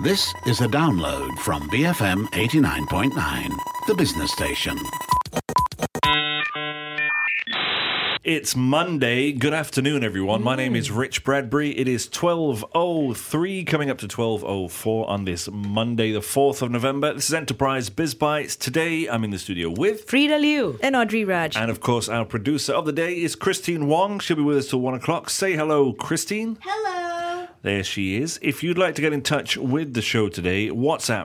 This is a download from BFM 89.9, the business station. It's Monday. Good afternoon, everyone. My name is Rich Bradbury. It is 12:03, coming up to 12:04 on this Monday, the 4th of November. This is Enterprise Biz Bites. Today, I'm in the studio with Frida Liu and Audrey Raj. And, of course, our producer of the day is Christine Wong. She'll be with us till 1 o'clock. Say hello, Christine. Hello. There she is. If you'd like to get in touch with the show today, WhatsApp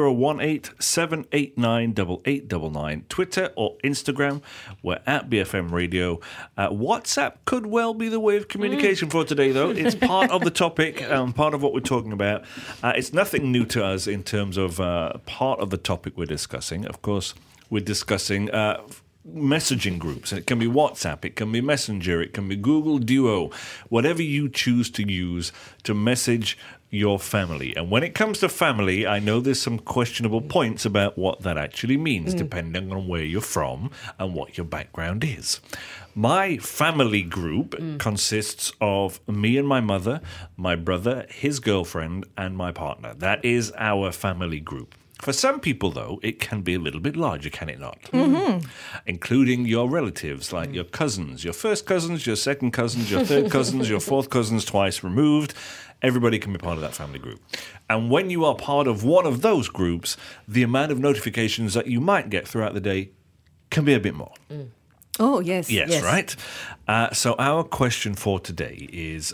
018-789-8899. Twitter or Instagram, we're at BFM Radio. WhatsApp could well be the way of communication for today, though. It's part of the topic, part of what we're talking about. It's nothing new to us in terms of part of the topic we're discussing. Of course, we're discussing messaging groups. It can be WhatsApp, it can be Messenger, it can be Google Duo, whatever you choose to use to message your family. And when it comes to family, I know there's some questionable points about what that actually means, depending on where you're from and what your background is. My family group consists of me and my mother, my brother, his girlfriend, and my partner. That is our family group. For some people, though, it can be a little bit larger, can it not? Mm-hmm. Including your relatives, like your cousins, your first cousins, your second cousins, your third cousins, your fourth cousins twice removed. Everybody can be part of that family group. And when you are part of one of those groups, the amount of notifications that you might get throughout the day can be a bit more. Oh, yes. Yes, right? So our question for today is,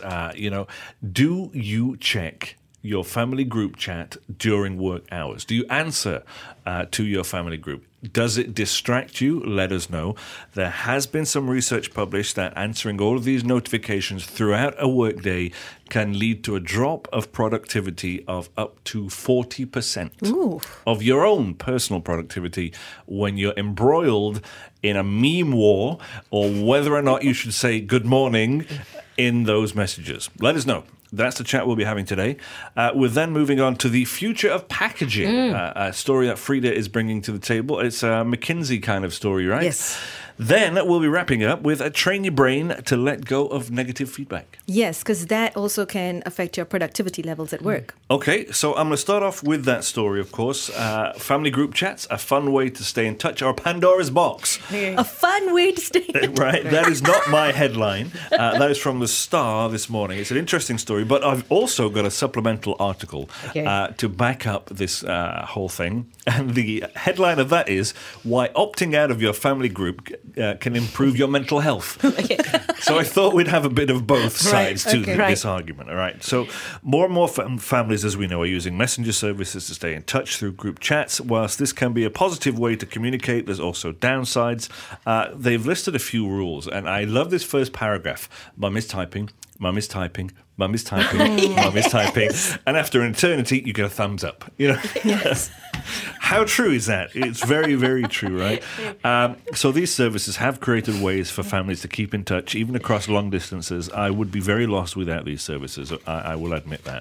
do you check your family group chat during work hours? Do you answer to your family group? Does it distract you? Let us know. There has been some research published that answering all of these notifications throughout a workday can lead to a drop of productivity of up to 40% of your own personal productivity when you're embroiled in a meme war, or whether or not you should say good morning in those messages. Let us know. That's the chat we'll be having today. We're then moving on to the future of packaging, a story that Frida is bringing to the table. It's a McKinsey kind of story, right? Yes. Then we'll be wrapping up with a train your brain to let go of negative feedback. Yes, because that also can affect your productivity levels at work. Okay, so I'm going to start off with that story, of course. Family group chats, a fun way to stay in touch, or Pandora's box. A fun way to stay in touch. Right, that is not my headline. That is from The Star this morning. It's an interesting story, but I've also got a supplemental article to back up this whole thing. And the headline of that is, why opting out of your family group can improve your mental health. So I thought we'd have a bit of both sides to this argument. All right. So more and more families, as we know, are using messenger services to stay in touch through group chats. Whilst this can be a positive way to communicate, there's also downsides. They've listed a few rules, and I love this first paragraph. Mum is typing. Mum is typing. Mum is typing. Mum is typing. And after an eternity, you get a thumbs up. You know. Yes. How true is that? It's very, very true, right? So these services have created ways for families to keep in touch, even across long distances. I would be very lost without these services. I will admit that.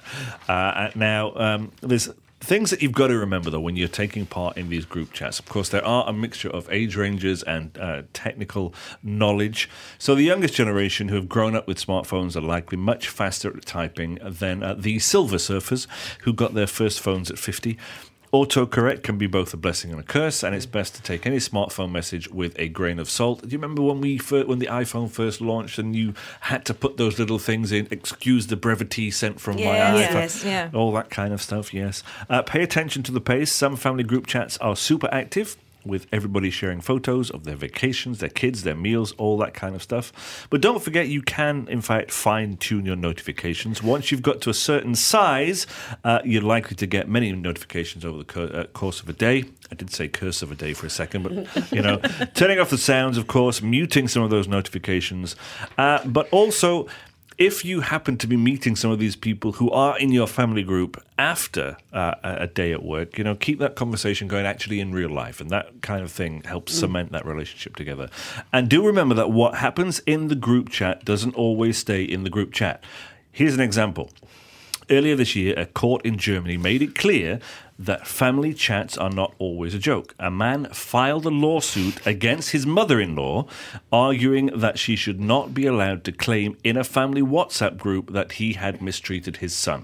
Now, there's things that you've got to remember, though, when you're taking part in these group chats. Of course, there are a mixture of age ranges and technical knowledge. So the youngest generation who have grown up with smartphones are likely much faster at typing than the silver surfers who got their first phones at 50. Autocorrect can be both a blessing and a curse, and it's best to take any smartphone message with a grain of salt. Do you remember when the iPhone first launched and you had to put those little things in, excuse the brevity sent from my iPhone? Yes. All that kind of stuff, yes. Pay attention to the pace. Some family group chats are super active, with everybody sharing photos of their vacations, their kids, their meals, all that kind of stuff. But don't forget, you can, in fact, fine-tune your notifications. Once you've got to a certain size, you're likely to get many notifications over the course of a day. I did say curse of a day for a second, but, turning off the sounds, of course, muting some of those notifications, but also, if you happen to be meeting some of these people who are in your family group after a day at work, keep that conversation going actually in real life. And that kind of thing helps cement that relationship together. And do remember that what happens in the group chat doesn't always stay in the group chat. Here's an example. Earlier this year, a court in Germany made it clear that family chats are not always a joke. A man filed a lawsuit against his mother-in-law, arguing that she should not be allowed to claim in a family WhatsApp group that he had mistreated his son.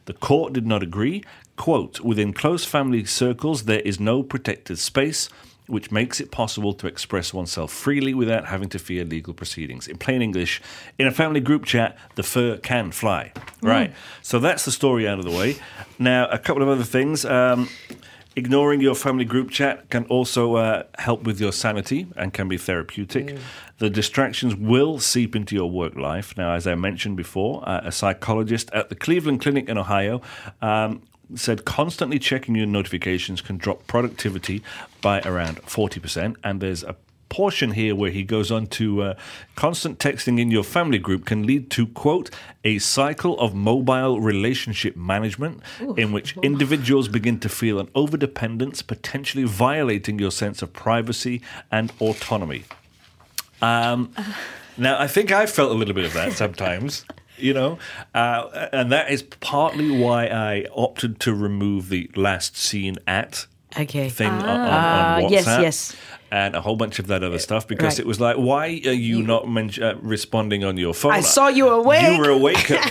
The court did not agree. Quote, within close family circles, there is no protected space which makes it possible to express oneself freely without having to fear legal proceedings. In plain English, in a family group chat, the fur can fly. Right. So that's the story out of the way. Now, a couple of other things. Ignoring your family group chat can also help with your sanity and can be therapeutic. The distractions will seep into your work life. Now, as I mentioned before, a psychologist at the Cleveland Clinic in Ohio said constantly checking your notifications can drop productivity by around 40%. And there's a portion here where he goes on to constant texting in your family group can lead to, quote, a cycle of mobile relationship management in which individuals begin to feel an overdependence, potentially violating your sense of privacy and autonomy. Now, I think I felt a little bit of that sometimes. You know, and that is partly why I opted to remove the last seen at thing on WhatsApp. Yes. And a whole bunch of that other stuff because it was like, why are you not responding on your phone? I saw you awake. You were awake at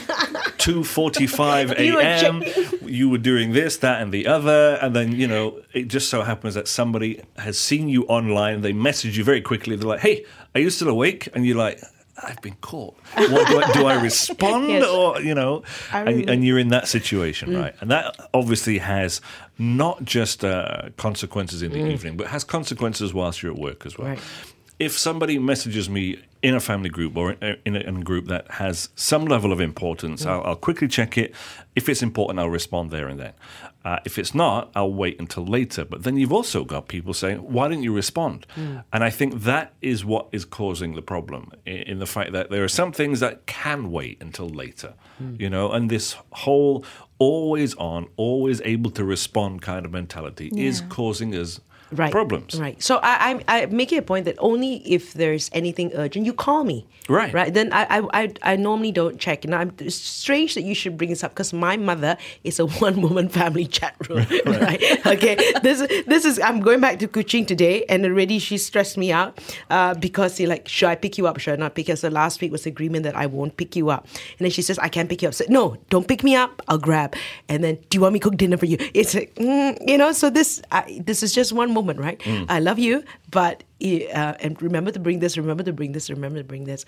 2:45 a.m. You were doing this, that, and the other. And then, you know, it just so happens that somebody has seen you online. They message you very quickly. They're like, hey, are you still awake? And you're like, I've been caught. What, do I respond? Yes. Or, you know, and you're in that situation, right? And that obviously has not just consequences in the evening, but has consequences whilst you're at work as well. Right. If somebody messages me in a family group or in a group that has some level of importance, I'll quickly check it. If it's important, I'll respond there and then. If it's not, I'll wait until later. But then you've also got people saying, why didn't you respond? And I think that is what is causing the problem in the fact that there are some things that can wait until later, you know, and this whole always on, always able to respond kind of mentality is causing us problems. Right. So I make it a point that only if there's anything urgent, you call me. Right. Right. Then I normally don't check. And it's strange that you should bring this up because my mother is a one-woman family chat room. Right. Okay. This is I'm going back to Kuching today, and already she stressed me out because she's like, should I pick you up? Should I not pick you up? So last week was agreement that I won't pick you up. And then she says, I can't pick you up. So no, don't pick me up. I'll grab. And then, do you want me to cook dinner for you? It's like, you know. So this is just one moment, right? I love you, but and remember to bring this. Remember to bring this. Remember to bring this.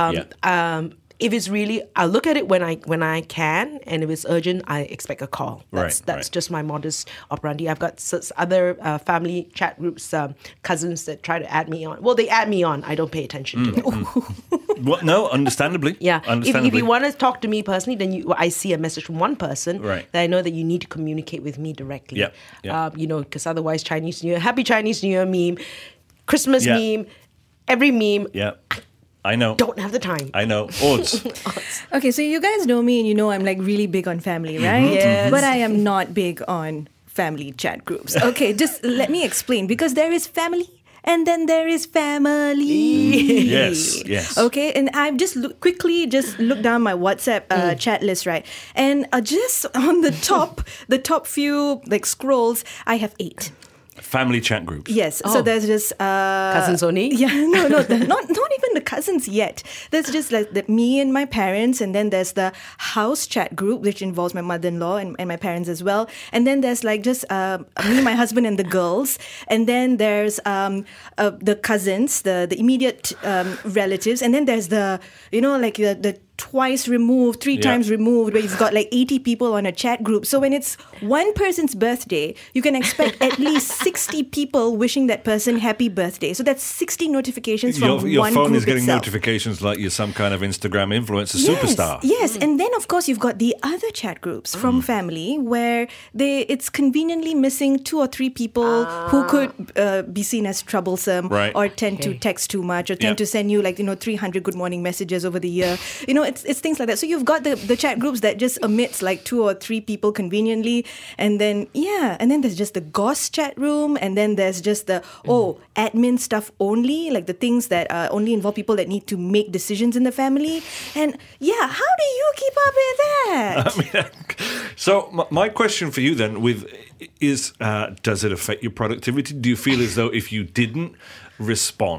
If it's really, I'll look at it when I can, and if it's urgent, I expect a call. That's just my modus operandi. I've got other family chat groups, cousins that try to add me on. Well, they add me on. I don't pay attention to it. Well, no, understandandly. Yeah. Understandably. If you want to talk to me personally, then I see a message from one person that I know that you need to communicate with me directly. Yeah. You know, because otherwise, Chinese New Year, Happy Chinese New Year meme, Christmas meme, every meme. Yeah. I know. Don't have the time. I know. Odds. Okay, so you guys know me and you know I'm like really big on family, right? Yes. But I am not big on family chat groups. Okay, just let me explain. Because there is family and then there is family. Yes. Okay, and I've just quickly looked down my WhatsApp chat list, right? And just on the top few like scrolls, I have 8. Family chat groups. Yes. So there's just cousins only. Yeah. No. Not even the cousins yet. There's just like me and my parents, and then there's the house chat group, which involves my mother-in-law and my parents as well. And then there's like just me, my husband, and the girls. And then there's the cousins, the immediate relatives. And then there's the the twice removed, 3 times removed, where you've got like 80 people on a chat group. So when it's one person's birthday, you can expect at least 60 people wishing that person happy birthday. So that's 60 notifications from one group Your phone is getting itself. notifications like you're some kind of Instagram influencer superstar. Yes, and then of course you've got the other chat groups from family where it's conveniently missing 2 or 3 people who could be seen as troublesome or tend to text too much or tend to send you 300 good morning messages over the year. It's things like that. So you've got the chat groups that just omits like 2 or 3 people conveniently, and then there's just the goss chat room, and then there's just the admin stuff only, like the things that only involve people that need to make decisions in the family. And how do you keep up with that? So my question for you then is, does it affect your productivity? Do you feel as though if you didn't respond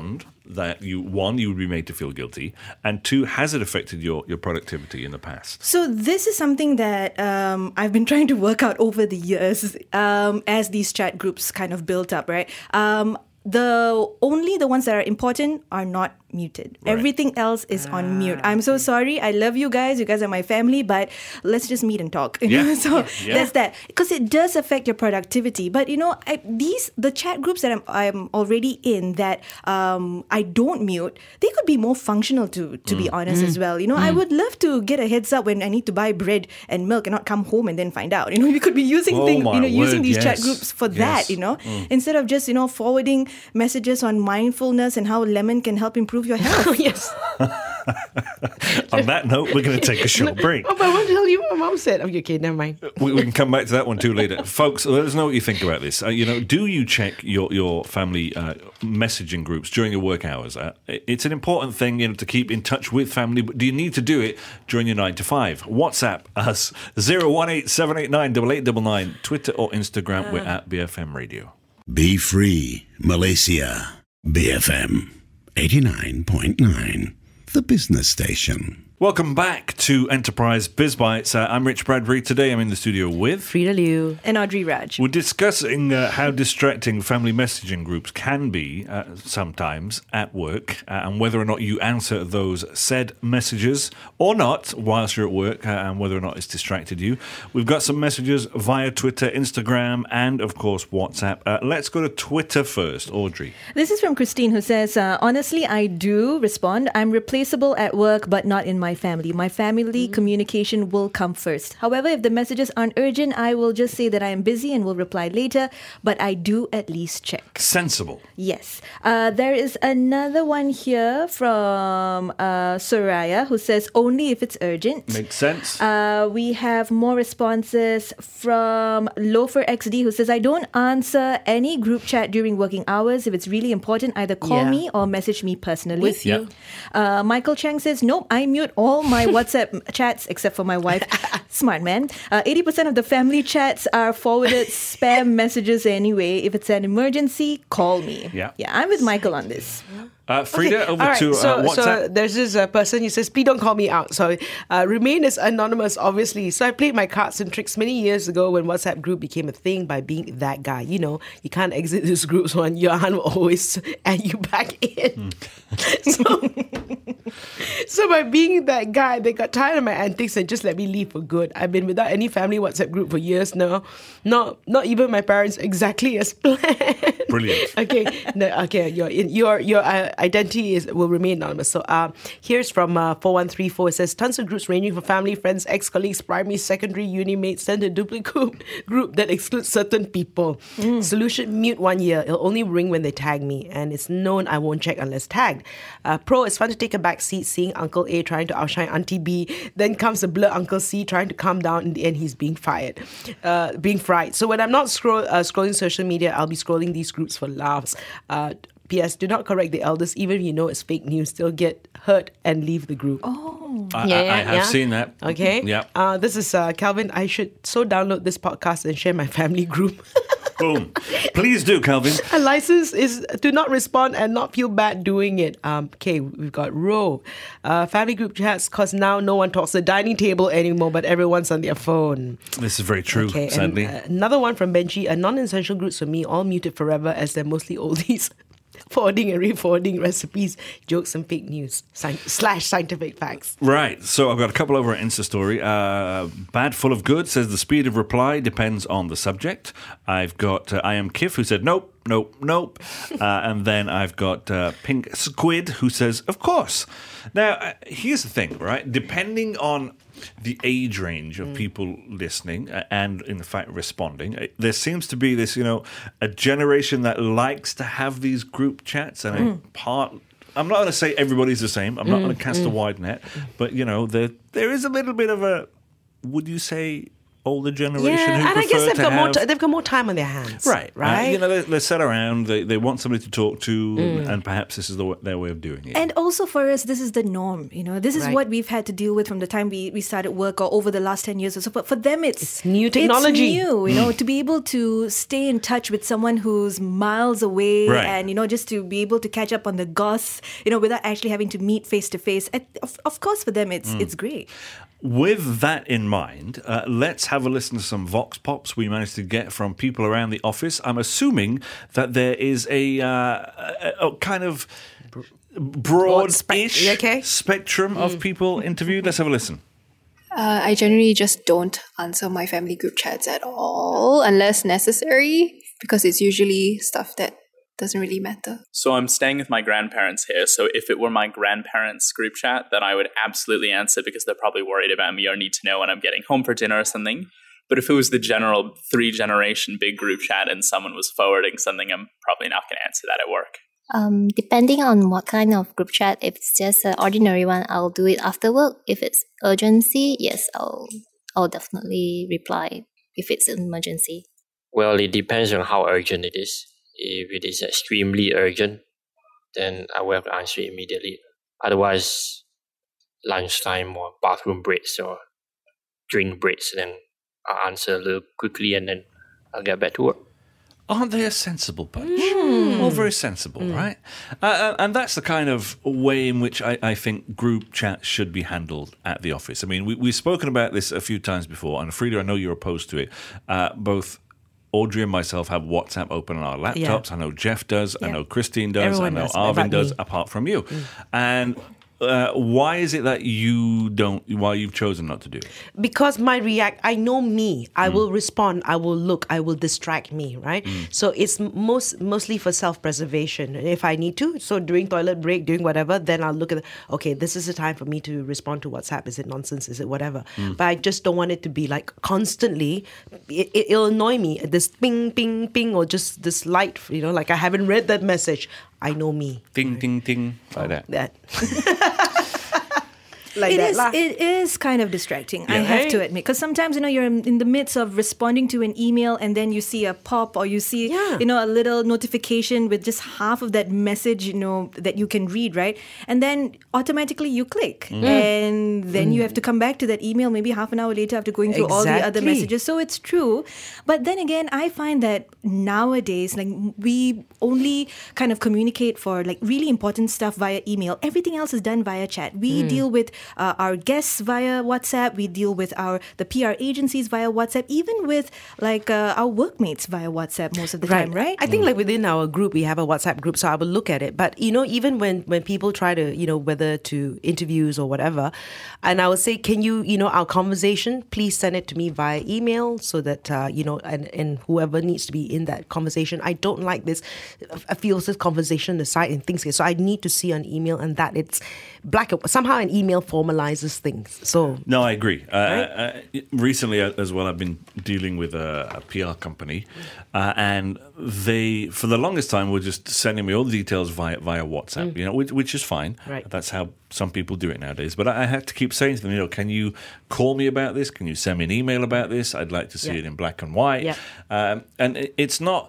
that you would be made to feel guilty, and two, has it affected your productivity in the past? So this is something that I've been trying to work out over the years as these chat groups kind of built up, right? Only the ones that are important are not muted. Right. Everything else is on mute. I'm so sorry. I love you guys. You guys are my family, but let's just meet and talk. So that's that. Because it does affect your productivity. But the chat groups that I'm already in that I don't mute, they could be more functional to be honest as well. I would love to get a heads up when I need to buy bread and milk and not come home and then find out. We could be using using these chat groups for that. Instead of just forwarding messages on mindfulness and how lemon can help improve your health. Yes. On that note, we're going to take a short break. Oh, but I want to tell you what my mom said. Okay, never mind. We can come back to that one too later. Folks, let us know what you think about this. Do you check your family messaging groups during your work hours? It's an important thing, to keep in touch with family, but do you need to do it during your 9 to 5? WhatsApp us 018-789-8899. Twitter or Instagram, we're at BFM Radio. Be free, Malaysia. BFM 89.9, the business station. Welcome back to Enterprise Biz Bites. I'm Rich Bradbury. Today I'm in the studio with Frida Liu and Audrey Raj. We're discussing how distracting family messaging groups can be sometimes at work and whether or not you answer those said messages or not whilst you're at work and whether or not it's distracted you. We've got some messages via Twitter, Instagram and, of course, WhatsApp. Let's go to Twitter first. Audrey. This is from Christine who says, honestly, I do respond. I'm replaceable at work but not in my family. My family communication will come first. However, if the messages aren't urgent, I will just say that I am busy and will reply later, but I do at least check. Sensible. Yes. There is another one here from Soraya who says only if it's urgent. Makes sense. We have more responses from Loafer XD who says, I don't answer any group chat during working hours. If it's really important, either call me or message me personally. With you. Michael Chang says, nope, I mute all my WhatsApp chats except for my wife. Smart man. 80% of the family chats are forwarded spam messages anyway. If it's an emergency, call me. Yeah, I'm with Michael on this. Frida, over to WhatsApp. So there's this person who says, please don't call me out. So remain as anonymous, obviously. So I played my cards and tricks many years ago when WhatsApp group became a thing by being that guy. You can't exit this group, so Johan will always add you back in. So by being that guy, they got tired of my antics and just let me leave for good. I've been without any family WhatsApp group for years now. Not even my parents, exactly as planned. Brilliant. Okay. Your identity will remain anonymous. So here's from 4134. It says tons of groups ranging from family, friends, ex-colleagues, primary, secondary, uni mates, send a duplicate group that excludes certain people. Solution: mute 1 year. It'll only ring when they tag me, and it's known I won't check unless tagged. Pro: it's fun to take a back seat seeing Uncle A trying to outshine Auntie B. Then comes the blur Uncle C trying to calm down. In the end, he's being fried. So when I'm not scrolling social media, I'll be scrolling these groups for laughs. P.S. Do not correct the elders, even if you know it's fake news. Still get hurt and leave the group. Oh, I have seen that. Okay. Yeah. This is Calvin. I should download this podcast and share my family group. Boom. Please do, Calvin. A license is to not respond and not feel bad doing it. Okay, we've got Ro. Family group chats, because now no one talks at the dining table anymore, but everyone's on their phone. This is very true, okay, sadly. Another one from Benji. Non-essential groups for me, all muted forever as they're mostly oldies. Forwarding and re-forwarding recipes, jokes and fake news / scientific facts. Right. So I've got a couple over at Insta Story. Bad Full of Good says the speed of reply depends on the subject. I've got I Am Kif who said nope. And then I've got Pink Squid who says of course. Now, here's the thing, right? Depending on the age range of people listening and, in fact, responding, there seems to be this, a generation that likes to have these group chats. And I'm not going to say everybody's the same. I'm not going to cast a wide net. But, there is a little bit of a, would you say, older generation who and I prefer guess to they've got more time on their hands. Right. Right. They sat around, they want somebody to talk to, and perhaps this is their way of doing it. And also for us, this is the norm. This is Right. what we've had to deal with from the time we started work or over the last 10 years or so. But for them, it's new technology. It's new, to be able to stay in touch with someone who's miles away Right. and, just to be able to catch up on the goss, without actually having to meet face to face. Of course, for them, it's great. With that in mind, let's have a listen to some Vox Pops we managed to get from people around the office. I'm assuming that there is a kind of broad-ish spectrum of people interviewed. Let's have a listen. I generally just don't answer my family group chats at all unless necessary, because it's usually stuff that doesn't really matter. So I'm staying with my grandparents here. So if it were my grandparents' group chat, then I would absolutely answer because they're probably worried about me or need to know when I'm getting home for dinner or something. But if it was the general 3-generation big group chat and someone was forwarding something, I'm probably not going to answer that at work. Depending on what kind of group chat, if it's just an ordinary one, I'll do it after work. If it's urgency, yes, I'll definitely reply if it's an emergency. Well, it depends on how urgent it is. If it is extremely urgent, then I will have to answer immediately. Otherwise, lunchtime or bathroom breaks or drink breaks, then I'll answer a little quickly and then I'll get back to work. Aren't they a sensible bunch? All very sensible, right? And that's the kind of way in which I think group chat should be handled at the office. I mean, we've spoken about this a few times before, and Frida, I know you're opposed to it. Both Audrey and myself have WhatsApp open on our laptops. Yeah. I know Jeff does. Yeah. I know Christine does. Everyone I know does, Arvin does, apart from you. And why is it that why you've chosen not to do it? Because I know me. I will respond. I will look. I will distract me, right? So it's mostly for self-preservation. If I need to, so during toilet break, doing whatever, then I'll look at, okay, this is the time for me to respond to WhatsApp. Is it nonsense? Is it whatever? But I just don't want it to be like constantly. It'll annoy me. This ping, ping, ping, or just this light, like I haven't read that message. I know me. Ding, ding, ding. Like that. Like it is kind of distracting, I have to admit. Because sometimes, you're in the midst of responding to an email and then you see a pop or you see, a little notification with just half of that message, that you can read, right? And then automatically you click. And then you have to come back to that email maybe half an hour later after going through all the other messages. So it's true. But then again, I find that nowadays, we only kind of communicate for really important stuff via email. Everything else is done via chat. We deal with our guests via WhatsApp. We deal with the PR agencies via WhatsApp, even with our workmates via WhatsApp most of the time, right? I think within our group, we have a WhatsApp group, so I will look at it. But, even when people try to, whether to interviews or whatever, and I will say, can you, our conversation, please send it to me via email so that, and whoever needs to be in that conversation. I don't like this. I feel this conversation aside and things. So I need to see an email and that it's black. Somehow an email formalizes things. So no, I agree. Recently as well, I've been dealing with a PR company, and they, for the longest time, were just sending me all the details via WhatsApp. Which is fine. Right. That's how some people do it nowadays. But I had to keep saying to them, can you call me about this? Can you send me an email about this? I'd like to see it in black and white. Yeah. And it's not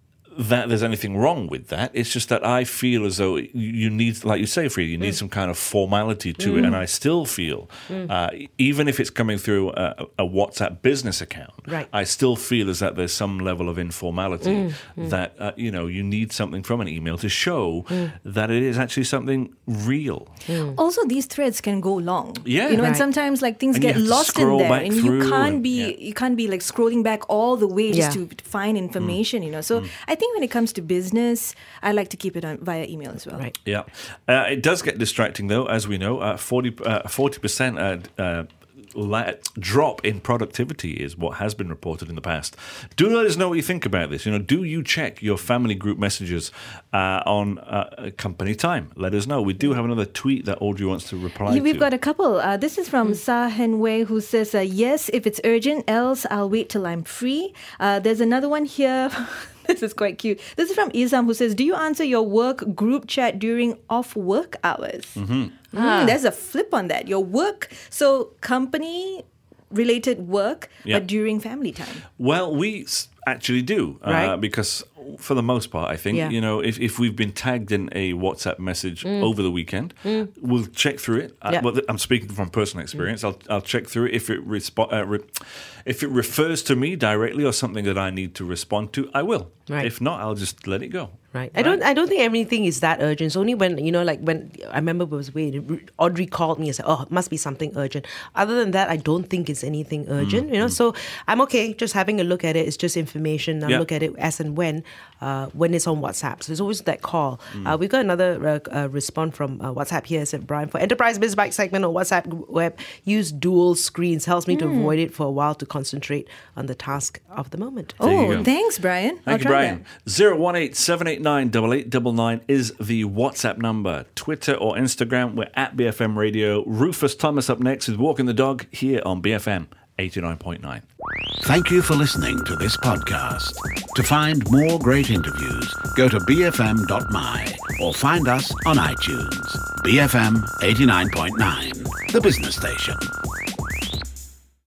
that there's anything wrong with that. It's just that I feel as though you need, like you say, Frida, you need some kind of formality to it. And I still feel, even if it's coming through a WhatsApp business account, I still feel as that there's some level of informality that, you need something from an email to show that it is actually something real. Also, these threads can go long. Yeah. And sometimes things get lost in there. And you can't be scrolling back all the way just to find information, So I think when it comes to business, I like to keep it via email as well. Right. Yeah. It does get distracting, though, as we know. 40% drop in productivity is what has been reported in the past. Do let us know what you think about this. Do you check your family group messages on company time? Let us know. We do have another tweet that Audrey wants to reply to. We've got a couple. This is from Sa Hen Wei, who says, yes, if it's urgent, else I'll wait till I'm free. There's another one here. This is quite cute. This is from Izam, who says, do you answer your work group chat during off-work hours? There's a flip on that. Your work, so company related work, but during family time? Well, we actually do, because for the most part, I think, if we've been tagged in a WhatsApp message over the weekend, we'll check through it. But I'm speaking from personal experience. I'll check through it. If it if it refers to me directly or something that I need to respond to, I will. Right. If not, I'll just let it go. Right. I don't think everything is that urgent. It's only when, when I remember it was when Audrey called me and said, it must be something urgent. Other than that, I don't think it's anything urgent, so I'm okay just having a look at it. It's just information. I'll look at it as and when it's on WhatsApp. So there's always that call. We've got another response from WhatsApp here. It said, Brian, for Enterprise Biz Bike segment on WhatsApp web, use dual screens. Helps me to avoid it for a while to concentrate on the task of the moment. Thanks, Brian. Thank you, Brian. 018-789-8899 is the WhatsApp number. Twitter or Instagram, we're at BFM Radio. Rufus Thomas up next with Walking the Dog here on BFM 89.9. Thank you for listening to this podcast. To find more great interviews, go to bfm.my or find us on iTunes. BFM 89.9, the business station.